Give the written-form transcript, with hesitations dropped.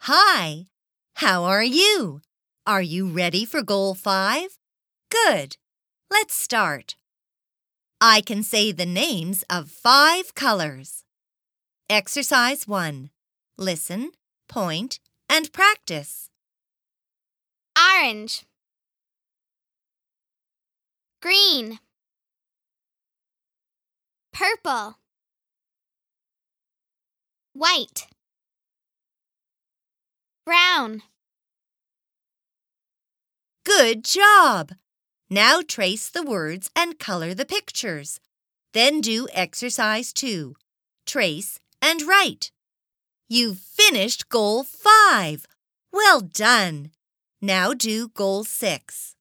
Hi, how are you? Are you ready for Goal 5? Good. Let's start. I can say the names of 5 colors. Exercise 1. Listen, point, and practice. Orange, green, purple, white, brown. Good job! Now trace the words and color the pictures. Then do exercise 2. Trace and write. You've finished Goal 5. Well done! Now do Goal 6.